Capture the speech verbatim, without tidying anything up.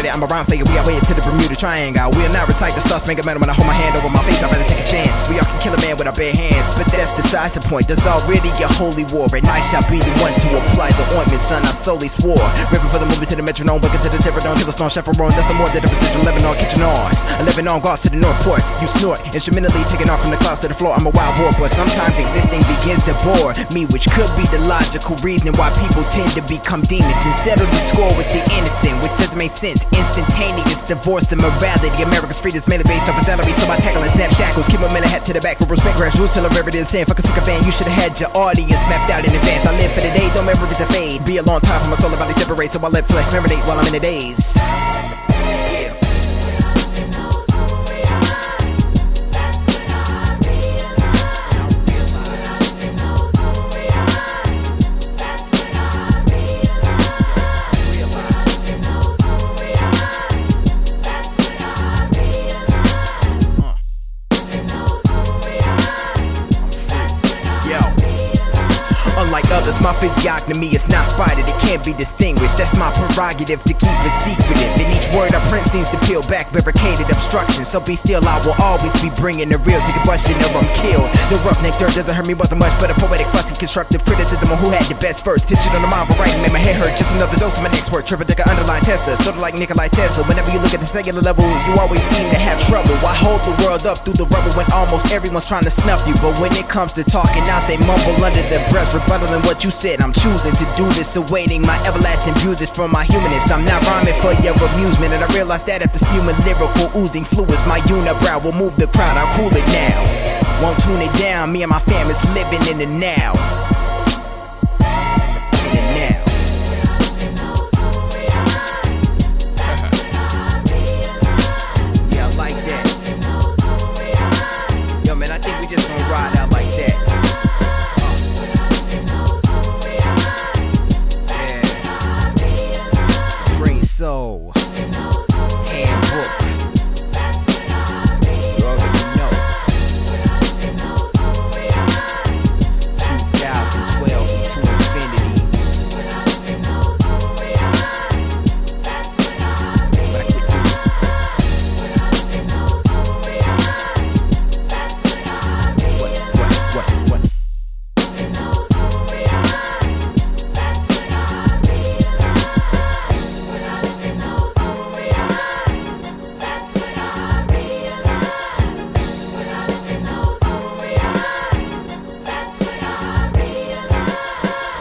it, I'm a rhyme slayer, we are way into the Bermuda Triangle. We'll not recite the stars, make a metal when I hold my hand over my face, I'd rather take a chance. We all can kill a man with our bare hands, but that's besides the point. There's already a holy war, and I shall be the one to apply the ointment, son, I solely swore. Ripping for the movement to the metronome, looking to the terradome, till the storm chaperone. That's the more that the position, Lebanon, kitchen on. eleven on guards to the North Port, you snort, instrumentally taking off from the clouds to the floor. I'm a wild boar, but sometimes existing begins to bore me, which could be the logical reason why people tend to become demons and settle the score with the innocent, which doesn't make sense. Instantaneous divorce and morality. America's freedom is mainly based off of salary, so I tackle and snap shackles. Keep them in a hat to the back for respect, grassroots till I'm ready to say. Fuck a sick fan, you should have had your audience mapped out in advance. I live for the day, don't memories to fade. Be a long time for my soul and body separate, so I let flesh marinate while I'm in the days. Unlike others, my physiognomy is not spotted, it can't be distinguished. That's my prerogative to keep it secretive. And each word I print seems to peel back barricaded obstructions. So be still, I will always be bringing the real to combustion or I'm killed. The roughneck dirt doesn't hurt me, wasn't much, but a poetic, fussy, constructive criticism on who had the best first. Tension on the mind, but writing made my head hurt. Just another dose of my next word. Triple decker underline Tesla, sort of like Nikolai Tesla. Whenever you look at the cellular level, you always seem to have trouble. Why hold the world up through the rubble when almost everyone's trying to snuff you? But when it comes to talking out, they mumble under their breath, rebuttaling what you said. I'm choosing to do this, awaiting my everlasting bruises from my humanist. I'm not rhyming for your amusement, and I realize that after spewing lyrical oozing fluids, my unibrow will move the crowd, I'll cool it now. Won't tune it down, me and my fam is living in the now.